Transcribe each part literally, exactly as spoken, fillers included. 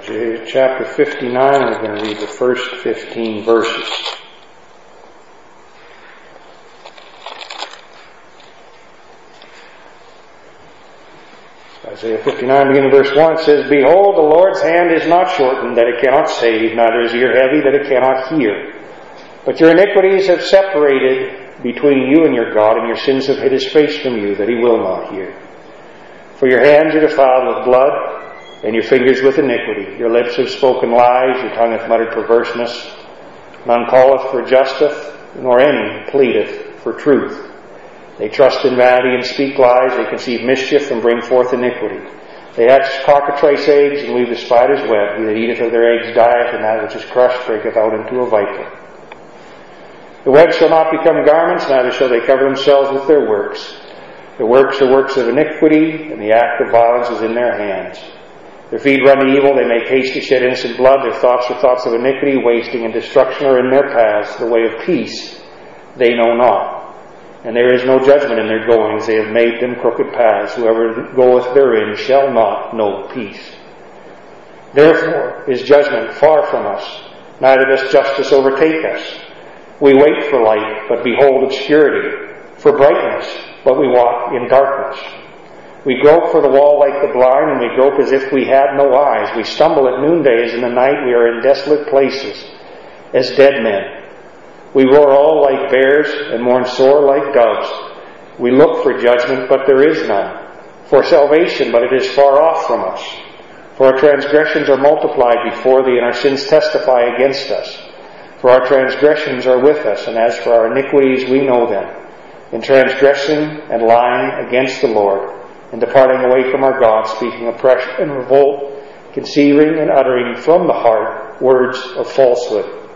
Isaiah chapter fifty-nine, we're going to read the first fifteen verses. Isaiah fifty-nine, beginning verse one, it says, Behold, the Lord's hand is not shortened, that it cannot save, neither is ear heavy, that it cannot hear. But your iniquities have separated between you and your God, and your sins have hid his face from you, that he will not hear. For your hands are defiled with blood, and your fingers with iniquity. Your lips have spoken lies, your tongue hath muttered perverseness. None calleth for justice, nor any pleadeth for truth. They trust in vanity and speak lies. They conceive mischief and bring forth iniquity. They hatch cockatrice eggs and weave the spider's web. He that eateth of their eggs dieth, and that which is crushed breaketh out into a viper. The web shall not become garments, neither shall they cover themselves with their works. Their works are works of iniquity, and the act of violence is in their hands. Their feet run to evil, they make haste to shed innocent blood. Their thoughts are thoughts of iniquity, wasting and destruction are in their paths. The way of peace they know not. And there is no judgment in their goings. They have made them crooked paths. Whoever goeth therein shall not know peace. Therefore is judgment far from us, neither does justice overtake us. We wait for light, but behold obscurity, for brightness, but we walk in darkness. We grope for the wall like the blind, and we grope as if we had no eyes. We stumble at noonday, as in the night we are in desolate places, as dead men. We roar all like bears, and mourn sore like doves. We look for judgment, but there is none. For salvation, but it is far off from us. For our transgressions are multiplied before thee, and our sins testify against us. For our transgressions are with us, and as for our iniquities we know them. In transgressing and lying against the Lord, and departing away from our God, speaking oppression and revolt, conceiving and uttering from the heart words of falsehood.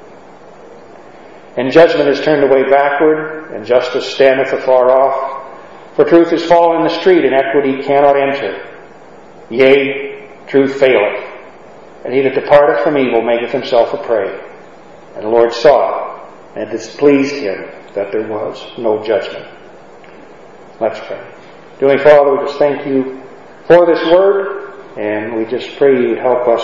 And judgment is turned away backward, and justice standeth afar off. For truth is fallen in the street, and equity cannot enter. Yea, truth faileth, and he that departeth from evil maketh himself a prey. And the Lord saw it, and it displeased him that there was no judgment. Let's pray. Dear Father, we just thank you for this word, and we just pray you would help us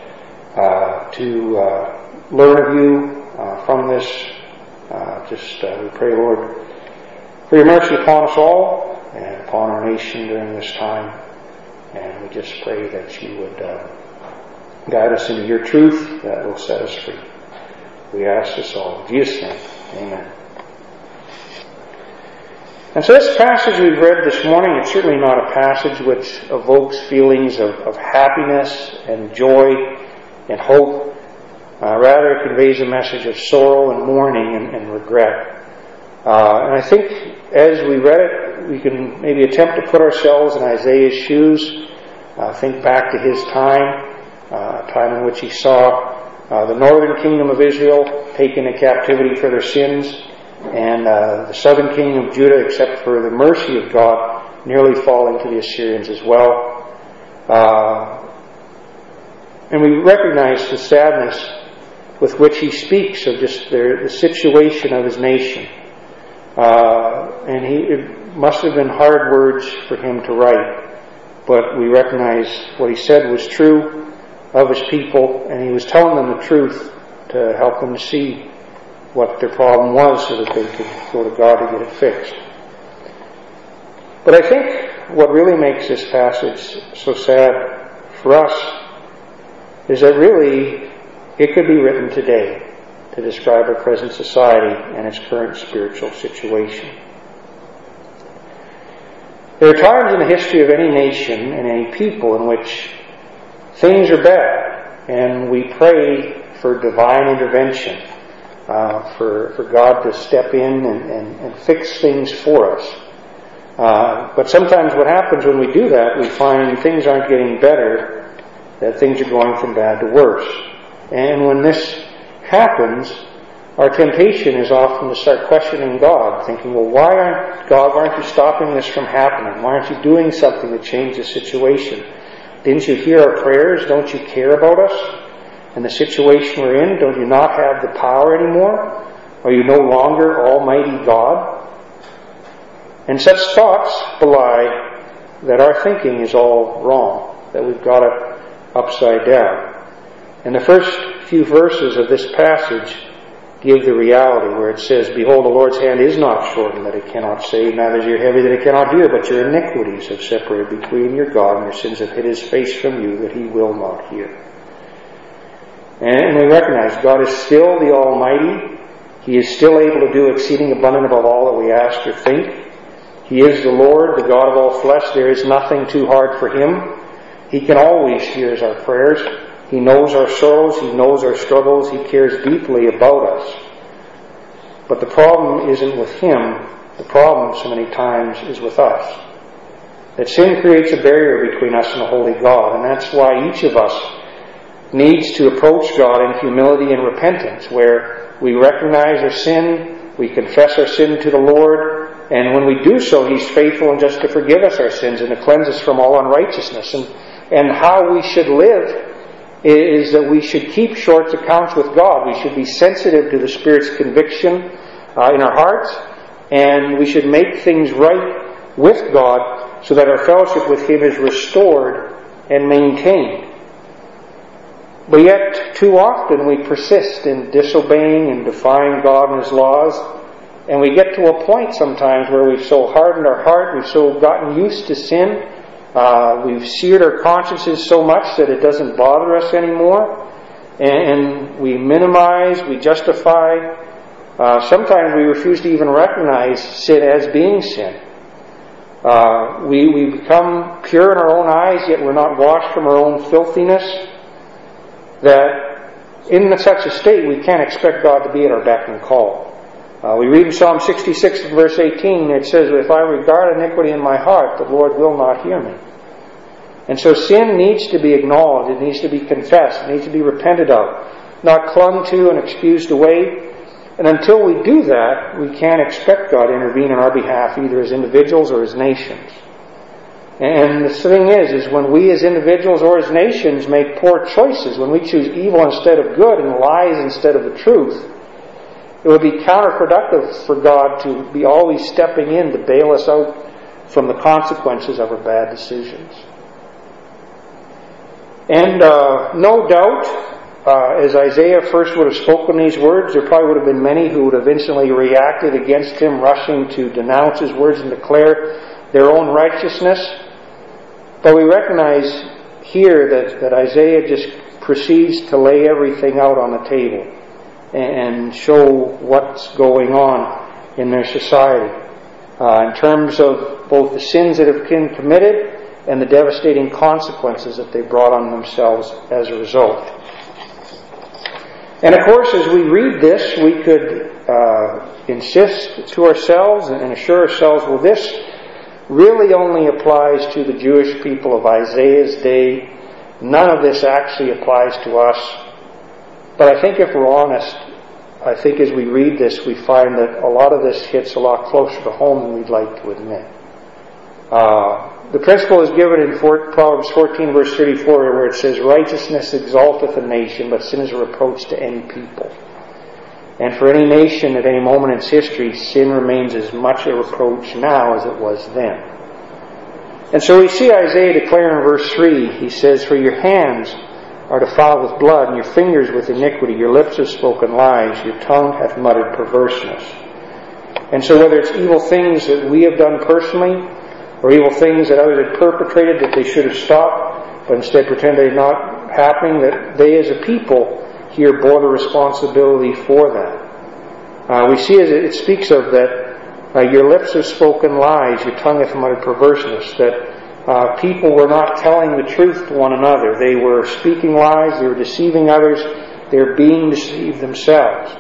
uh, to uh, learn of you uh, from this. Uh, just uh, we pray, Lord, for your mercy upon us all and upon our nation during this time. And we just pray that you would uh, guide us into your truth that will set us free. We ask this all in Jesus' name. Amen. And so this passage we've read this morning, it's certainly not a passage which evokes feelings of, of happiness and joy and hope. Uh, rather, it conveys a message of sorrow and mourning and, and regret. Uh, and I think as we read it, we can maybe attempt to put ourselves in Isaiah's shoes, uh, think back to his time, uh, a time in which he saw uh, the northern kingdom of Israel taken into captivity for their sins, and uh, the southern kingdom of Judah, except for the mercy of God, nearly falling to the Assyrians as well. Uh, and we recognize the sadness with which he speaks of just their, the situation of his nation. Uh, and he, it must have been hard words for him to write, but we recognize what he said was true of his people, and he was telling them the truth to help them to see what their problem was so that they could go to God to get it fixed. But I think what really makes this passage so sad for us is that really it could be written today to describe our present society and its current spiritual situation. There are times in the history of any nation and any people in which things are bad, and we pray for divine intervention, uh, for, for God to step in and, and, and fix things for us. Uh, but sometimes what happens when we do that, we find things aren't getting better, that things are going from bad to worse. And when this happens, our temptation is often to start questioning God, thinking, well, why aren't, God, why aren't you stopping this from happening? Why aren't you doing something to change the situation? Didn't you hear our prayers? Don't you care about us and the situation we're in? Don't you not have the power anymore? Are you no longer Almighty God? And such thoughts belie that our thinking is all wrong, that we've got it upside down. And the first few verses of this passage give the reality where it says, "Behold, the Lord's hand is not shortened that it cannot save, neither is your heavy that it cannot hear, but your iniquities have separated between your God, and your sins have hid his face from you, that he will not hear." And we recognize God is still the Almighty. He is still able to do exceeding abundant above all that we ask or think. He is the Lord, the God of all flesh. There is nothing too hard for him. He can always hear our prayers. He knows our sorrows. He knows our struggles. He cares deeply about us. But the problem isn't with him. The problem, so many times, is with us. That sin creates a barrier between us and a holy God, and that's why each of us needs to approach God in humility and repentance, where we recognize our sin, we confess our sin to the Lord, and when we do so, He's faithful and just to forgive us our sins and to cleanse us from all unrighteousness. And, and how we should live is that we should keep short accounts with God. We should be sensitive to the Spirit's conviction uh, in our hearts, and we should make things right with God so that our fellowship with Him is restored and maintained. But yet, too often we persist in disobeying and defying God and His laws, and we get to a point sometimes where we've so hardened our heart, we've so gotten used to sin, uh, we've seared our consciences so much that it doesn't bother us anymore, and, and we minimize, we justify. Uh, sometimes we refuse to even recognize sin as being sin. Uh, we, we become pure in our own eyes, yet we're not washed from our own filthiness. That in such a state we can't expect God to be at our beck and call. Uh, we read in Psalm sixty-six verse eighteen, it says, "If I regard iniquity in my heart, the Lord will not hear me." And so sin needs to be acknowledged, it needs to be confessed, it needs to be repented of, not clung to and excused away. And until we do that, we can't expect God to intervene on our behalf, either as individuals or as nations. And the thing is, is when we as individuals or as nations make poor choices, when we choose evil instead of good and lies instead of the truth, it would be counterproductive for God to be always stepping in to bail us out from the consequences of our bad decisions. And uh, no doubt, uh, as Isaiah first would have spoken these words, there probably would have been many who would have instantly reacted against him, rushing to denounce his words and declare their own righteousness. But we recognize here that, that Isaiah just proceeds to lay everything out on the table and show what's going on in their society uh, in terms of both the sins that have been committed and the devastating consequences that they brought on themselves as a result. And of course, as we read this, we could uh, insist to ourselves and assure ourselves, well, this really only applies to the Jewish people of Isaiah's day. None of this actually applies to us. But I think if we're honest, I think as we read this, we find that a lot of this hits a lot closer to home than we'd like to admit. Uh, the principle is given in Proverbs fourteen, verse thirty-four, where it says, "Righteousness exalteth a nation, but sin is a reproach to any people." And for any nation at any moment in its history, sin remains as much a reproach now as it was then. And so we see Isaiah declare in verse three, he says, "For your hands are defiled with blood, and your fingers with iniquity. Your lips have spoken lies, your tongue hath muttered perverseness." And so whether it's evil things that we have done personally, or evil things that others had perpetrated that they should have stopped, but instead pretend they're not happening, that they as a people here bore the responsibility for that. Uh, we see as it speaks of that, uh, your lips have spoken lies, your tongue hath muttered perverseness, that uh, people were not telling the truth to one another. They were speaking lies, they were deceiving others, they were being deceived themselves.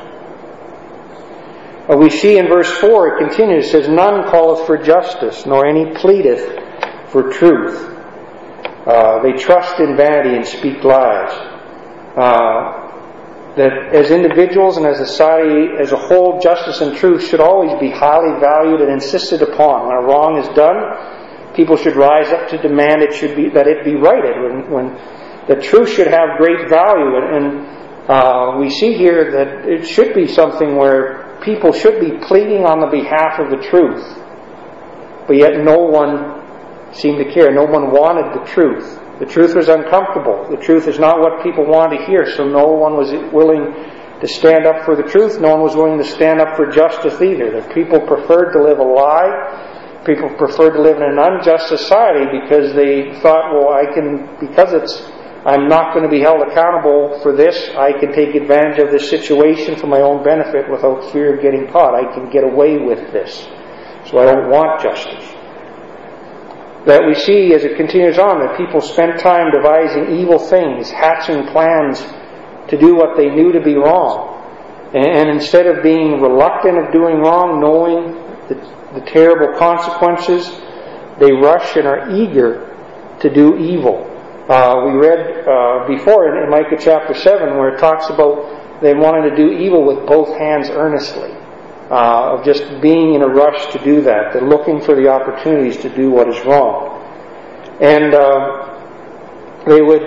Uh, we see in verse four, it continues, it says, "None calleth for justice, nor any pleadeth for truth." Uh, they trust in vanity and speak lies. Uh, that as individuals and as a society as a whole, justice and truth should always be highly valued and insisted upon. When a wrong is done, people should rise up to demand it should be that it be righted. When, when the truth should have great value, and, and uh, we see here that it should be something where people should be pleading on the behalf of the truth, but yet no one seemed to care. No one wanted the truth. The truth was uncomfortable. The truth is not what people wanted to hear, so no one was willing to stand up for the truth. No one was willing to stand up for justice either. The people preferred to live a lie. People preferred to live in an unjust society because they thought, well, I can, because it's, I'm not going to be held accountable for this, I can take advantage of this situation for my own benefit without fear of getting caught. I can get away with this. So I don't want justice. That we see as it continues on that people spent time devising evil things, hatching plans to do what they knew to be wrong. And instead of being reluctant of doing wrong, knowing the, the terrible consequences, they rush and are eager to do evil. Uh, we read uh, before in, in Micah chapter seven where it talks about they wanted to do evil with both hands earnestly. Uh, of just being in a rush to do that. They're looking for the opportunities to do what is wrong. And uh, they would,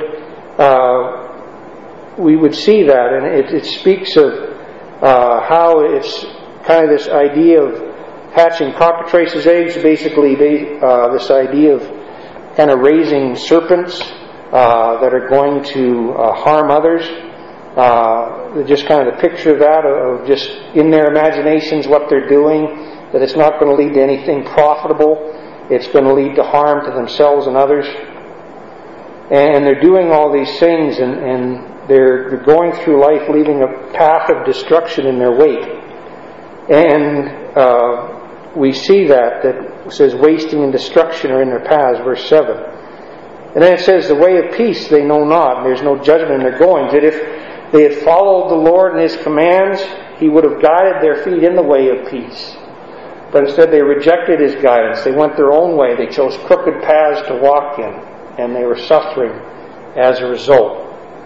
uh, we would see that, and it, it speaks of uh, how it's kind of this idea of hatching cockatrices' eggs, basically they, uh, this idea of kind of raising serpents uh, that are going to uh, harm others. Uh, just kind of the picture of that, of just in their imaginations what they're doing, that it's not going to lead to anything profitable, it's going to lead to harm to themselves and others. And they're doing all these things, and, and they're, they're going through life leaving a path of destruction in their wake. And uh, we see that, that it says wasting and destruction are in their paths, verse seven. And then it says the way of peace they know not, and there's no judgment in their goings. That if they had followed the Lord and His commands, He would have guided their feet in the way of peace. But instead they rejected His guidance. They went their own way. They chose crooked paths to walk in, and they were suffering as a result.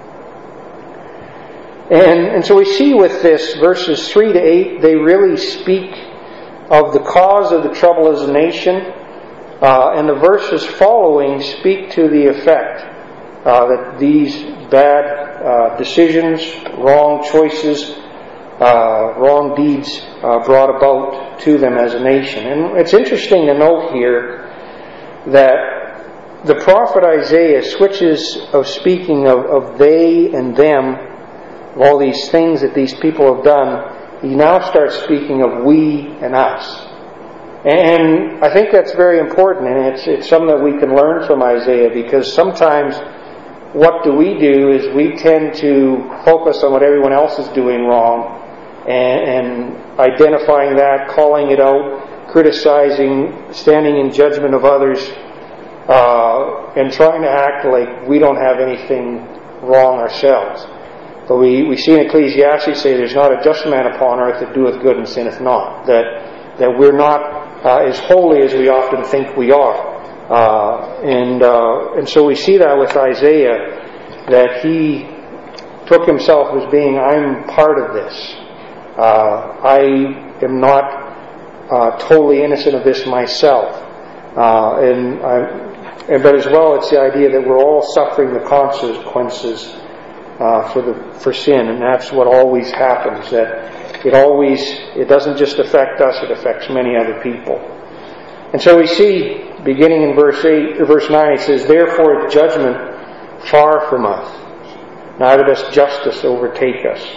And, and so we see with this, verses three to eight, they really speak of the cause of the trouble as a nation, uh, and the verses following speak to the effect uh, that these bad uh, decisions, wrong choices, uh, wrong deeds uh, brought about to them as a nation. And it's interesting to note here that the prophet Isaiah switches of speaking of, of they and them, of all these things that these people have done. He now starts speaking of we and us. And I think that's very important, and it's, it's something that we can learn from Isaiah, because sometimes what do we do is we tend to focus on what everyone else is doing wrong and, and identifying that, calling it out, criticizing, standing in judgment of others, uh, and trying to act like we don't have anything wrong ourselves. But we, we see in Ecclesiastes say there's not a just man upon earth that doeth good and sinneth not. That, that we're not uh, as holy as we often think we are. Uh, and uh, and so we see that with Isaiah, that he took himself as being, I'm part of this. Uh, I am not uh, totally innocent of this myself. Uh, and, I, and but as well, it's the idea that we're all suffering the consequences uh, for the for sin, and that's what always happens. That it always it doesn't just affect us; it affects many other people. And so we see, beginning in verse eight, or verse nine, it says, "Therefore judgment far from us, neither does justice overtake us."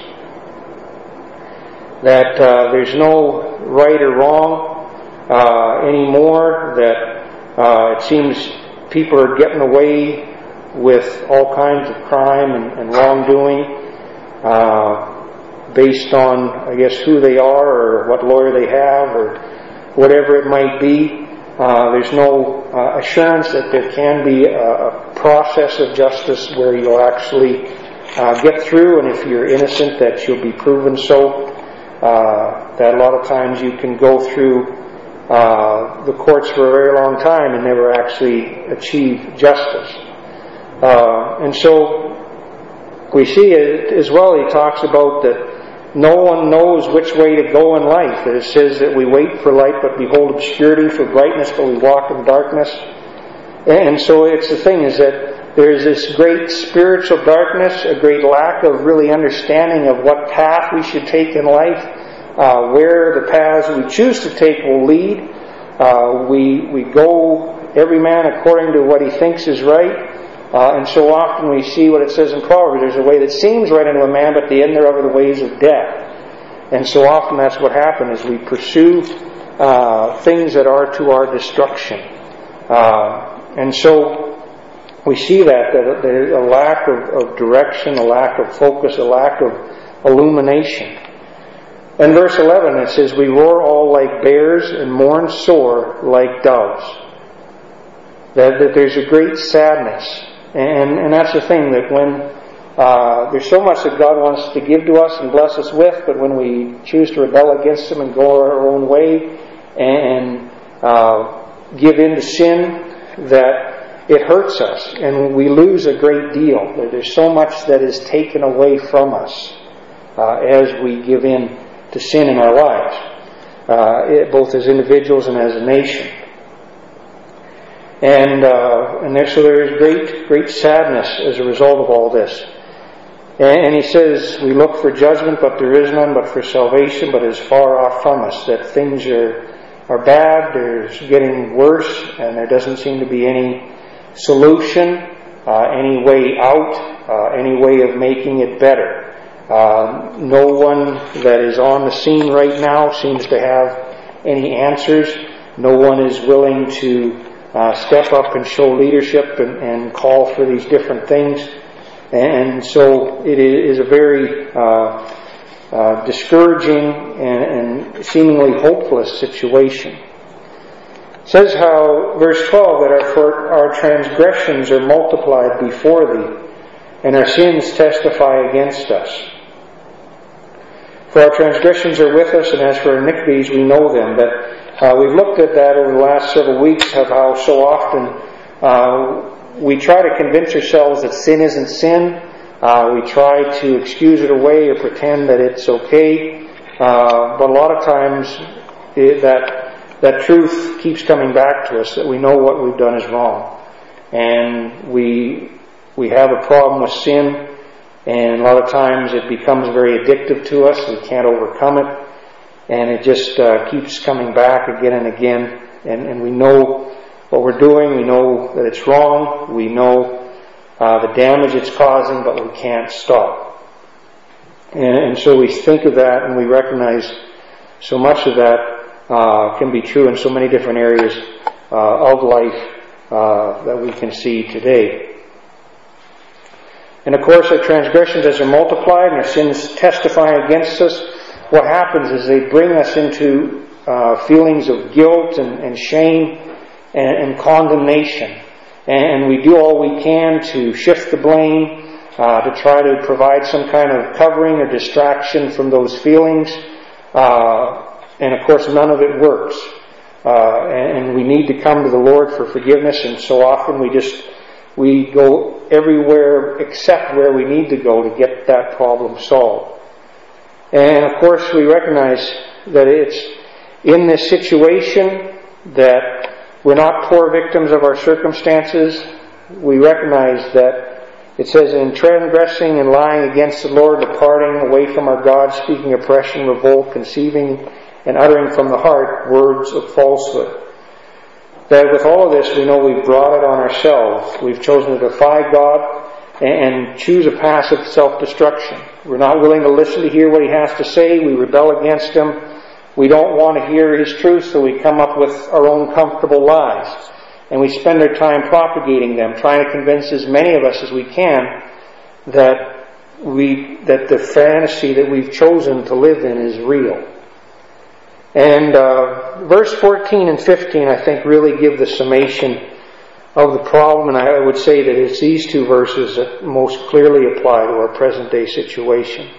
That uh, there's no right or wrong uh, anymore. That uh, it seems people are getting away with all kinds of crime and, and wrongdoing uh, based on, I guess, who they are or what lawyer they have or whatever it might be. Uh, there's no uh, assurance that there can be a, a process of justice where you'll actually uh, get through, and if you're innocent, that you'll be proven so. Uh, that a lot of times you can go through uh, the courts for a very long time and never actually achieve justice. Uh, and so we see it as well. He talks about that no one knows which way to go in life. It says that we wait for light but behold obscurity, for brightness but we walk in darkness. And so it's the thing is that there's this great spiritual darkness, a great lack of really understanding of what path we should take in life, uh, where the paths we choose to take will lead. Uh, we we go every man according to what he thinks is right. Uh, and so often we see what it says in Proverbs. There's a way that seems right unto a man, but the end thereof are the ways of death. And so often that's what happens, is we pursue uh, things that are to our destruction. Uh, and so we see that, that there's a lack of, of direction, a lack of focus, a lack of illumination. In verse eleven it says, we roar all like bears and mourn sore like doves. That, that there's a great sadness. And, and that's the thing, that when uh, there's so much that God wants to give to us and bless us with, but when we choose to rebel against Him and go our own way and uh, give in to sin, that it hurts us and we lose a great deal. There's so much that is taken away from us uh, as we give in to sin in our lives, uh, it, both as individuals and as a nation. And uh, and there, so there is great, great sadness as a result of all this. And, and he says, we look for judgment, but there is none, but for salvation, but it is far off from us. That things are are bad, there's getting worse, and there doesn't seem to be any solution, uh, any way out, uh, any way of making it better. Uh, no one that is on the scene right now seems to have any answers. No one is willing to uh, step up and show leadership and, and call for these different things. And so it is a very uh, uh, discouraging and, and seemingly hopeless situation. It says how, verse twelve, that our, for our transgressions are multiplied before Thee, and our sins testify against us. For our transgressions are with us, and as for our iniquities, we know them. That uh, we've looked at that over the last several weeks, of how so often uh, we try to convince ourselves that sin isn't sin. Uh, we try to excuse it away or pretend that it's okay. Uh, but a lot of times it, that that truth keeps coming back to us, that we know what we've done is wrong, and we we have a problem with sin. And a lot of times it becomes very addictive to us. We can't overcome it. And it just uh, keeps coming back again and again. And, and we know what we're doing. We know that it's wrong. We know uh, the damage it's causing, but we can't stop. And, and so we think of that, and we recognize so much of that uh, can be true in so many different areas uh, of life uh, that we can see today. And of course, our transgressions, as they're multiplied and our sins testify against us, what happens is they bring us into uh, feelings of guilt and, and shame and, and condemnation. And, and we do all we can to shift the blame, uh, to try to provide some kind of covering or distraction from those feelings. Uh, and of course, none of it works. Uh, and, and we need to come to the Lord for forgiveness, and so often we just We go everywhere except where we need to go to get that problem solved. And of course we recognize that it's in this situation that we're not poor victims of our circumstances. We recognize that it says, in transgressing and lying against the Lord, departing away from our God, speaking oppression, revolt, conceiving and uttering from the heart words of falsehood. That with all of this, we know we've brought it on ourselves. We've chosen to defy God and choose a path of self-destruction. We're not willing to listen to hear what He has to say. We rebel against Him. We don't want to hear His truth, so we come up with our own comfortable lies. And we spend our time propagating them, trying to convince as many of us as we can that we that the fantasy that we've chosen to live in is real. And uh, verse fourteen and fifteen, I think, really give the summation of the problem. And I would say that it's these two verses that most clearly apply to our present day situation.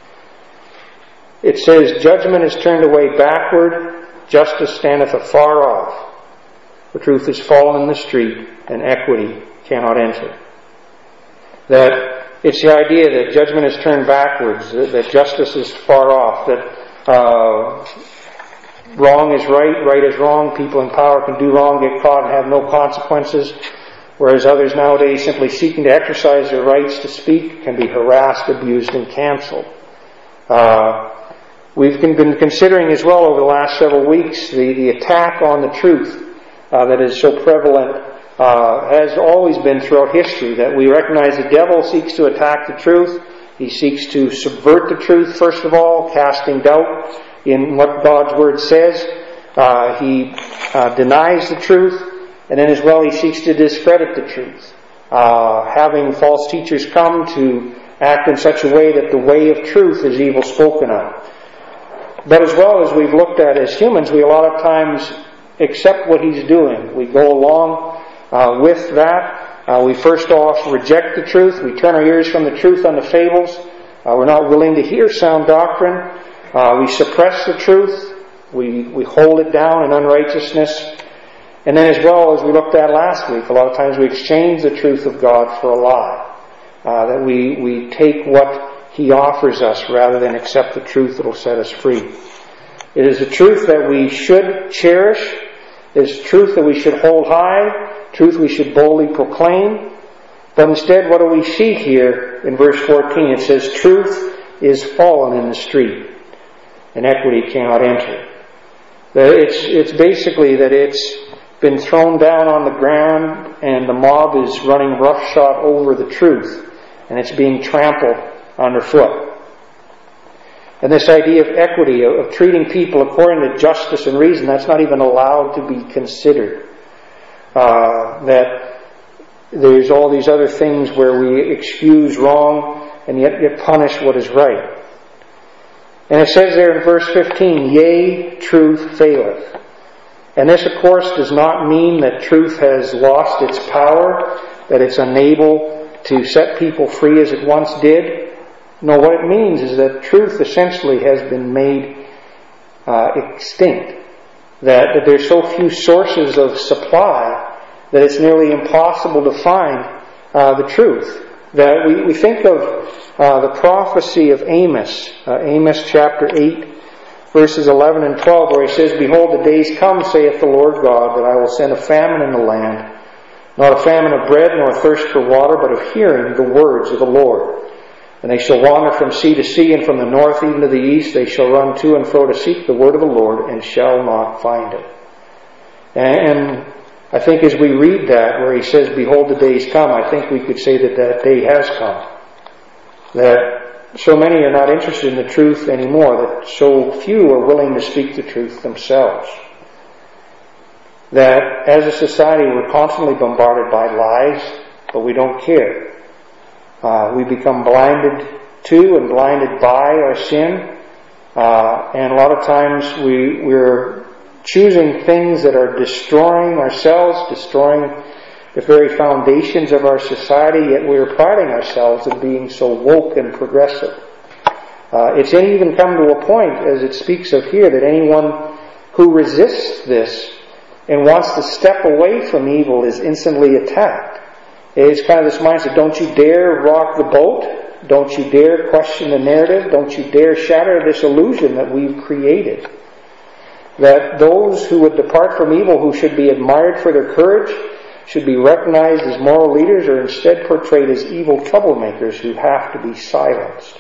It says, judgment is turned away backward, justice standeth afar off. The truth is fallen in the street, and equity cannot enter. That it's the idea that judgment is turned backwards, that, that justice is far off, that uh, wrong is right, right is wrong. People in power can do wrong, get caught, and have no consequences. Whereas others nowadays, simply seeking to exercise their rights to speak, can be harassed, abused, and cancelled. Uh, we've been considering as well over the last several weeks the, the attack on the truth uh, that is so prevalent uh, has always been throughout history, that we recognize the devil seeks to attack the truth. He seeks to subvert the truth, first of all, casting doubt in what God's Word says. Uh, he uh, denies the truth, and then as well he seeks to discredit the truth, uh, having false teachers come to act in such a way that the way of truth is evil spoken of. But as well as we've looked at as humans, we a lot of times accept what he's doing. We go along uh, with that. Uh, we first off reject the truth. We turn our ears from the truth unto fables. Uh, we're not willing to hear sound doctrine. Uh, we suppress the truth. We, we hold it down in unrighteousness. And then as well as we looked at last week, a lot of times we exchange the truth of God for a lie. Uh, that we, we take what he offers us rather than accept the truth that will set us free. It is a truth that we should cherish. It is truth that we should hold high. Truth we should boldly proclaim. But instead, what do we see here in verse fourteen? It says, truth is fallen in the street, and equity cannot enter. It's, it's basically that it's been thrown down on the ground, and the mob is running roughshod over the truth, and it's being trampled underfoot. And this idea of equity, of treating people according to justice and reason, that's not even allowed to be considered. Uh, that there's all these other things where we excuse wrong and yet, yet punish what is right. And it says there in verse fifteen, yea, truth faileth. And this, of course, does not mean that truth has lost its power, that it's unable to set people free as it once did. No, what it means is that truth essentially has been made uh, extinct. That, that there's so few sources of supply that it's nearly impossible to find uh, the truth. That we, we think of uh, the prophecy of Amos, uh, Amos chapter eight, verses eleven and twelve, where he says, behold, the days come, saith the Lord God, that I will send a famine in the land, not a famine of bread, nor a thirst for water, but of hearing the words of the Lord. And they shall wander from sea to sea, and from the north even to the east. They shall run to and fro to seek the word of the Lord, and shall not find it. And I think as we read that, where he says, behold, the days come, I think we could say that that day has come. That so many are not interested in the truth anymore, that so few are willing to speak the truth themselves. That as a society we're constantly bombarded by lies, but we don't care. Uh, we become blinded to and blinded by our sin. Uh, and a lot of times we, we're choosing things that are destroying ourselves, destroying the very foundations of our society, yet we're priding ourselves in being so woke and progressive. Uh, it's even come to a point, as it speaks of here, that anyone who resists this and wants to step away from evil is instantly attacked. It's kind of this mindset, don't you dare rock the boat, don't you dare question the narrative, don't you dare shatter this illusion that we've created. That those who would depart from evil, who should be admired for their courage, should be recognized as moral leaders, are instead portrayed as evil troublemakers who have to be silenced.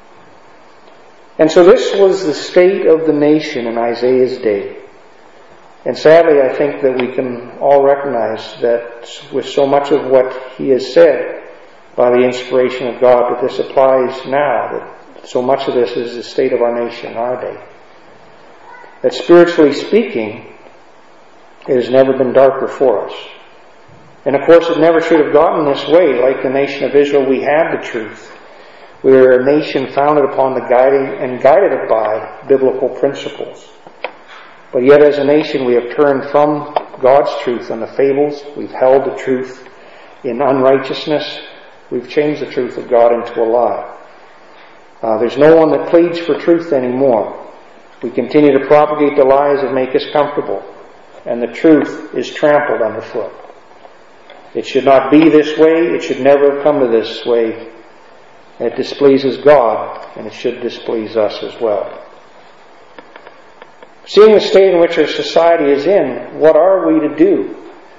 And so this was the state of the nation in Isaiah's day. And sadly, I think that we can all recognize that with so much of what he has said by the inspiration of God, that this applies now, that so much of this is the state of our nation in our day. That spiritually speaking, it has never been darker for us. And of course, it never should have gotten this way. Like the nation of Israel, we had the truth. We are a nation founded upon the guiding and guided by biblical principles. But yet as a nation we have turned from God's truth and the fables. We've held the truth in unrighteousness. We've changed the truth of God into a lie. Uh, there's no one that pleads for truth anymore. We continue to propagate the lies that make us comfortable. And the truth is trampled underfoot. It should not be this way. It should never have come to this way. It displeases God, and it should displease us as well. Seeing the state in which our society is in, what are we to do?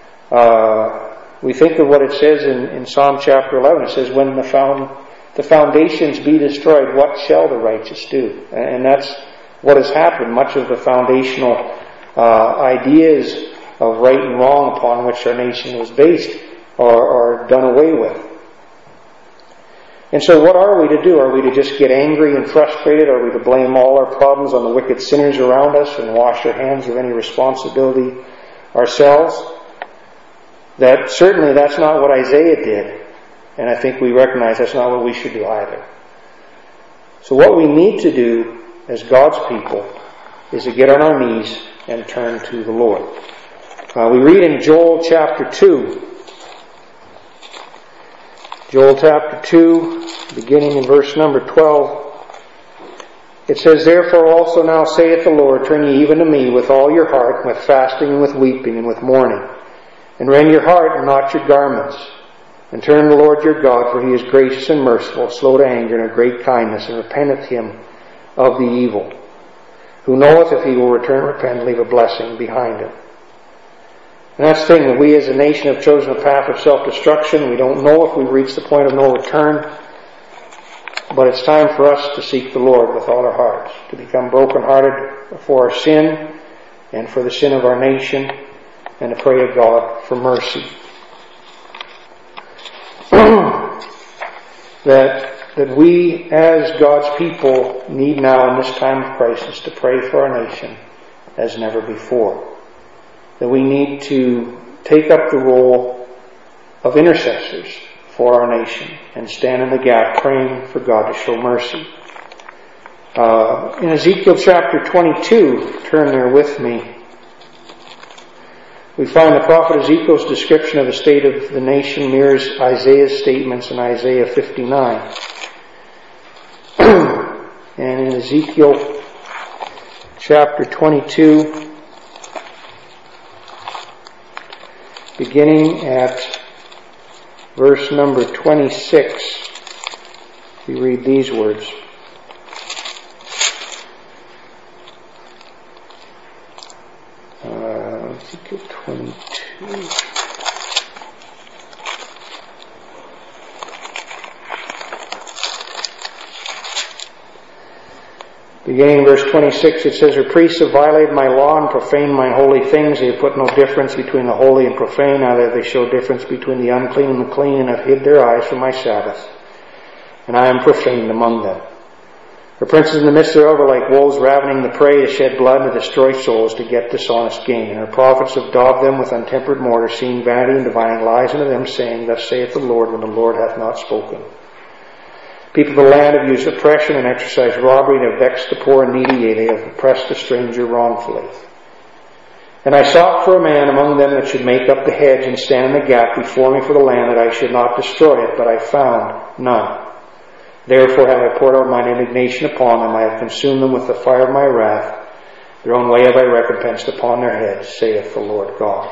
Uh, we think of what it says in, in Psalm chapter eleven. It says, when the, found, the foundations be destroyed, what shall the righteous do? And that's what has happened. Much of the foundational uh, ideas of right and wrong upon which our nation was based or, or done away with. And so what are we to do? Are we to just get angry and frustrated? Are we to blame all our problems on the wicked sinners around us and wash our hands of any responsibility ourselves? That certainly that's not what Isaiah did. And I think we recognize that's not what we should do either. So what we need to do as God's people is to get on our knees and turn to the Lord. Uh, we read in Joel chapter two. Joel chapter two, beginning in verse number twelve. It says, "Therefore also now saith the Lord, turn ye even to me with all your heart, with fasting and with weeping and with mourning. And rend your heart and not your garments. And turn to the Lord your God, for he is gracious and merciful, slow to anger and of great kindness, and repenteth him of the evil. Who knoweth if he will return and repent and leave a blessing behind him." And that's the thing, that we as a nation have chosen a path of self-destruction. We don't know if we've reached the point of no return. But it's time for us to seek the Lord with all our hearts, to become brokenhearted for our sin and for the sin of our nation, and to pray to God for mercy. that, that we as God's people need now in this time of crisis to pray for our nation as never before. That we need to take up the role of intercessors for our nation and stand in the gap praying for God to show mercy. Uh, in Ezekiel chapter twenty-two, turn there with me, we find the prophet Ezekiel's description of the state of the nation mirrors Isaiah's statements in Isaiah fifty-nine. And in Ezekiel chapter twenty-two, beginning at verse number twenty-six, we read these words. Uh, Ezekiel twenty-two. Beginning in verse twenty-six, it says, "Her priests have violated my law and profaned my holy things. They have put no difference between the holy and profane, neither have they showed difference between the unclean and the clean, and have hid their eyes from my Sabbath. And I am profaned among them. Her princes in the midst thereof are like wolves ravening the prey, to shed blood and to destroy souls, to get dishonest gain. And her prophets have daubed them with untempered mortar, seeing vanity and divining lies unto them, saying, Thus saith the Lord, when the Lord hath not spoken. People of the land have used oppression and exercised robbery, and have vexed the poor and needy, yea, they have oppressed the stranger wrongfully. And I sought for a man among them that should make up the hedge and stand in the gap before me for the land, that I should not destroy it, but I found none. Therefore have I poured out mine indignation upon them, I have consumed them with the fire of my wrath. Their own way have I recompensed upon their heads, saith the Lord God."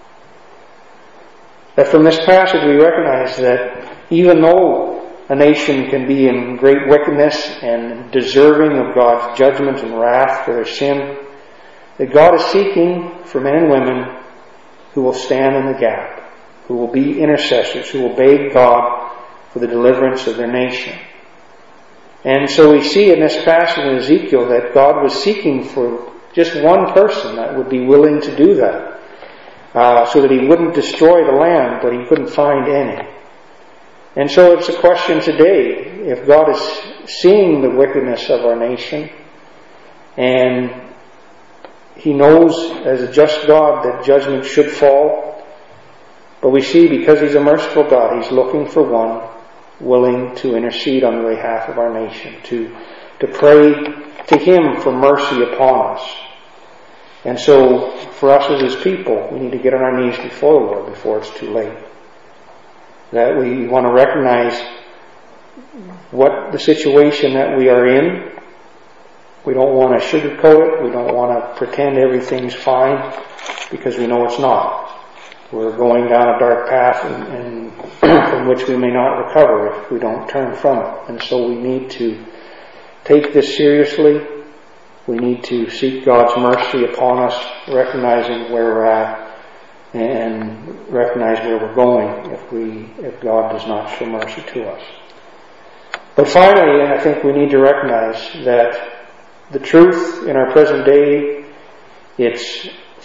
That from this passage we recognize that even though a nation can be in great wickedness and deserving of God's judgment and wrath for their sin, that God is seeking for men and women who will stand in the gap, who will be intercessors, who will beg God for the deliverance of their nation. And so we see in this passage in Ezekiel that God was seeking for just one person that would be willing to do that, uh, so that he wouldn't destroy the land, but he couldn't find any. And so it's a question today, if God is seeing the wickedness of our nation, and he knows as a just God that judgment should fall, but we see because he's a merciful God, he's looking for one willing to intercede on the behalf of our nation, to, to pray to him for mercy upon us. And so for us as his people, we need to get on our knees before the Lord before it's too late. That we want to recognize what the situation that we are in. We don't want to sugarcoat it. We don't want to pretend everything's fine, because we know it's not. We're going down a dark path and, and from which we may not recover if we don't turn from it. And so we need to take this seriously. We need to seek God's mercy upon us, recognizing where we're at, and recognize where we're going if we, if God does not show mercy to us. But finally, I think we need to recognize that the truth in our present day, it's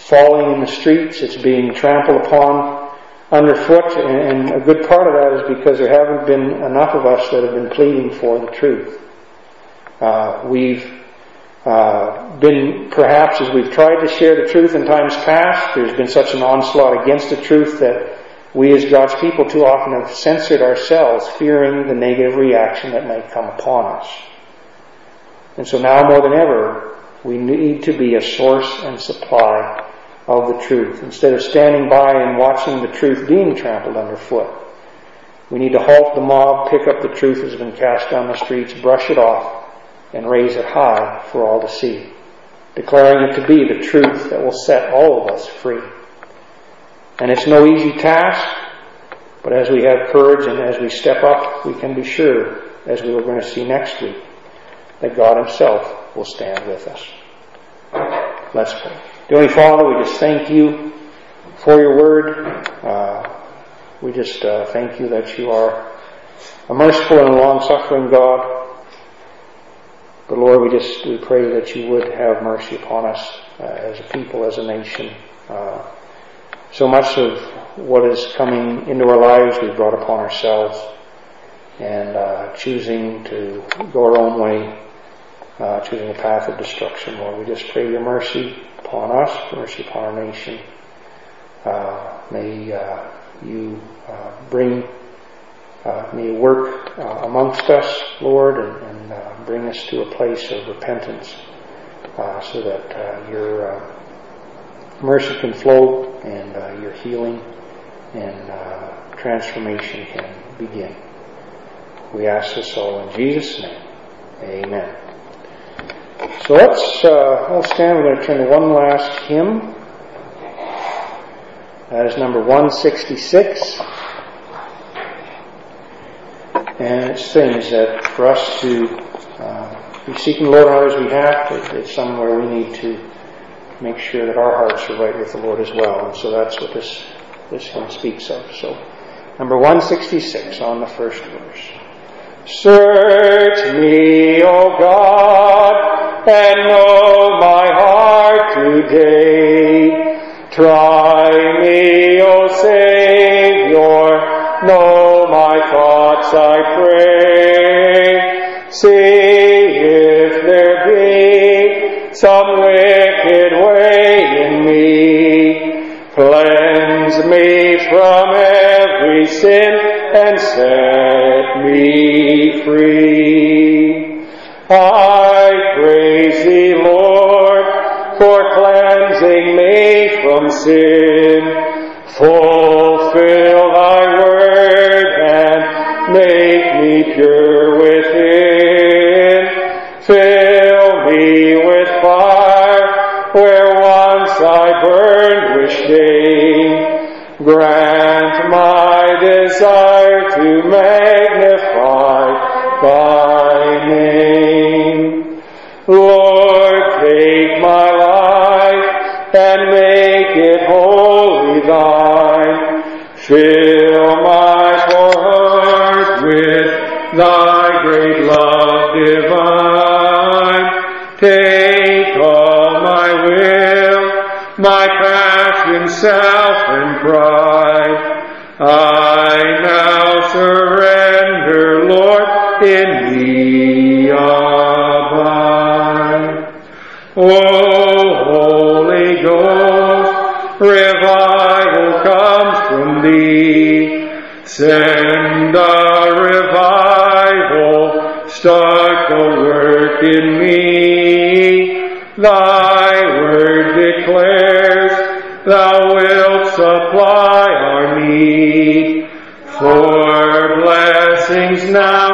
falling in the streets. It's being trampled upon underfoot. And a good part of that is because there haven't been enough of us that have been pleading for the truth. Uh, we've uh, been, perhaps as we've tried to share the truth in times past, there's been such an onslaught against the truth that we as God's people too often have censored ourselves, fearing the negative reaction that might come upon us. And so now more than ever, we need to be a source and supply of the truth. Instead of standing by and watching the truth being trampled underfoot, we need to halt the mob, pick up the truth as it's been cast down the streets, brush it off, and raise it high for all to see, declaring it to be the truth that will set all of us free. And it's no easy task, but as we have courage and as we step up, we can be sure, as we are going to see next week, that God Himself will stand with us. Let's pray. Dear Father, we just thank You for Your Word. Uh, we just uh, thank You that You are a merciful and long-suffering God. But Lord, we just we pray that You would have mercy upon us uh, as a people, as a nation. Uh, so much of what is coming into our lives we've brought upon ourselves, and uh, choosing to go our own way, uh, choosing a path of destruction. Lord, we just pray Your mercy upon us, mercy upon our nation. Uh, may uh, You uh, bring, uh, may You work uh, amongst us, Lord, and, and uh, bring us to a place of repentance, uh, so that uh, Your uh, mercy can flow, and uh, Your healing and uh, transformation can begin. We ask this all in Jesus' name. Amen. So let's uh, all stand. We're going to turn to one last hymn. That is number one sixty-six. And it sings that for us to uh, be seeking the Lord on others' behalf, it, it's somewhere we need to make sure that our hearts are right with the Lord as well. And so that's what this, this hymn speaks of. So, number one sixty-six on the first verse. Search me, O God, and know my heart today. Try me, O Savior, know my thoughts, I pray. See if there be some wicked way in me. Cleanse me from every sin and set me free. I praise Thee, Lord, for cleansing me from sin. Fulfill Thy word and make me pure within. Fill me with fire where once I burned with shame. Grant my desire to magnify Thy name. Lord, take my life and make it wholly Thine. Fill my poor heart with Thy great love divine. Take all my will, my passion, self, and pride. I now surrender, Lord, in Thee abide. O Holy Ghost, revival comes from Thee. Send a revival, start the work in me. Thy word declares Thou wilt supply our need. For blessings now